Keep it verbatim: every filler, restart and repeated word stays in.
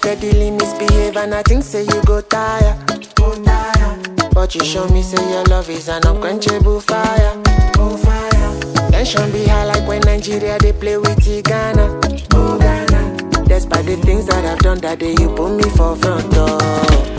steadily misbehave and I think say you go tire. Go tire. But you show me say your love is an unquenchable fire. Oh fire. Tension be high like when Nigeria they play with Ghana. Oh Ghana. Despite the things that I've done that day, you put me for front door.